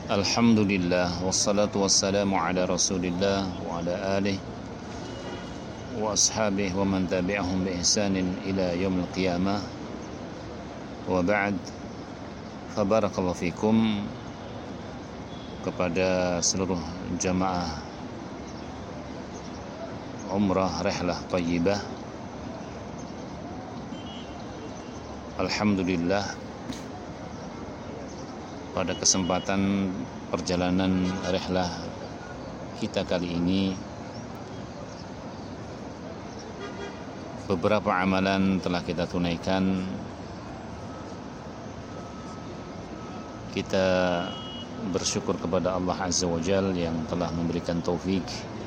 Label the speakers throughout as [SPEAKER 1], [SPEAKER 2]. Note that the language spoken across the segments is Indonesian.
[SPEAKER 1] Alhamdulillah wassalatu wassalamu ala Rasulillah wa ala alihi wa ashabihi wa man tabi'ahum bi ihsanin ila yaumil qiyamah. Wa ba'd. Fa barakallahu fikum kepada seluruh jamaah umrah rihlah thayyibah. Alhamdulillah, pada kesempatan perjalanan rihlah kita kali ini beberapa amalan telah kita tunaikan. Kita bersyukur kepada Allah Azza wa Jalla yang telah memberikan taufik,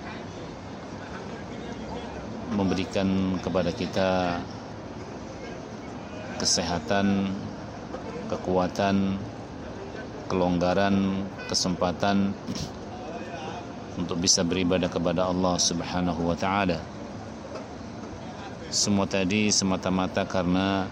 [SPEAKER 1] memberikan kepada kita kesehatan, kekuatan, kelonggaran, kesempatan untuk bisa beribadah kepada Allah Subhanahu wa ta'ala. Semua tadi semata-mata karena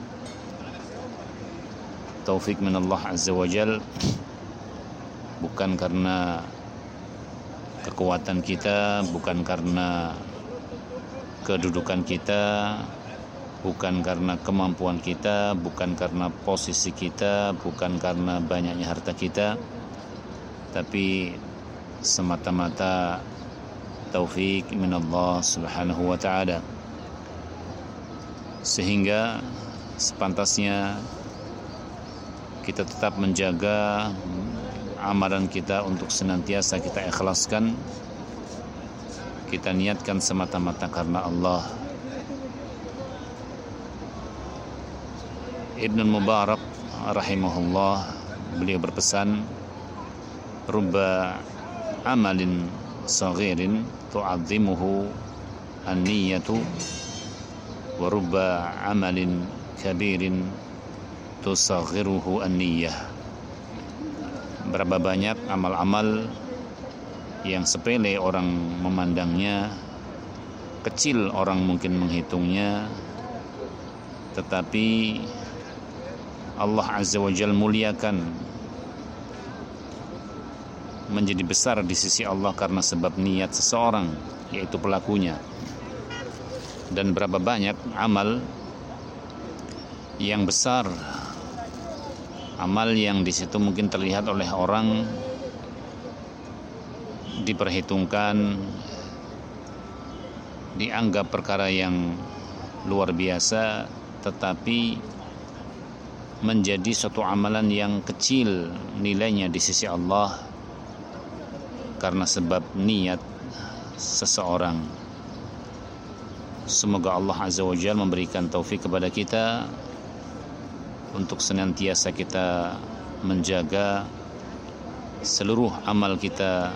[SPEAKER 1] taufik min Allah Azza wa Jal, bukan karena kekuatan kita, bukan karena kedudukan kita, bukan karena kemampuan kita, bukan karena posisi kita, bukan karena banyaknya harta kita, tapi semata-mata taufik min Allah Subhanahu wa ta'ala. Sehingga sepantasnya kita tetap menjaga amalan kita untuk senantiasa kita ikhlaskan, kita niatkan semata-mata karena Allah. Ibnu Mubarak rahimahullah, beliau berpesan, rubba amalin saghirin tu'azzimuhu an-niyatu wa rubba amalin kabirin tusaghiruhu an-niyah. Berapa banyak amal-amal yang sepele orang memandangnya, kecil orang mungkin menghitungnya, tetapi Allah Azza wa Jalla muliakan, menjadi besar di sisi Allah karena sebab niat seseorang, yaitu pelakunya. Dan berapa banyak amal yang besar, amal yang di situ mungkin terlihat oleh orang diperhitungkan, dianggap perkara yang luar biasa, tetapi menjadi suatu amalan yang kecil nilainya di sisi Allah karena sebab niat seseorang. Semoga Allah Azza wa Jalla memberikan taufik kepada kita untuk senantiasa kita menjaga seluruh amal kita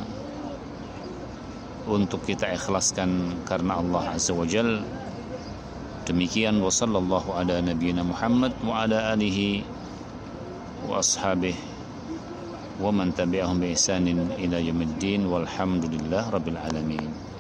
[SPEAKER 1] untuk kita ikhlaskan karena Allah Azza wa Jalla. Demikian, wa sallallahu ala nabiyyina Muhammad wa ala alihi wa ashabihi wa man tabi'ahum bi ihsanin ila yaumiddin, walhamdulillah rabbil alamin.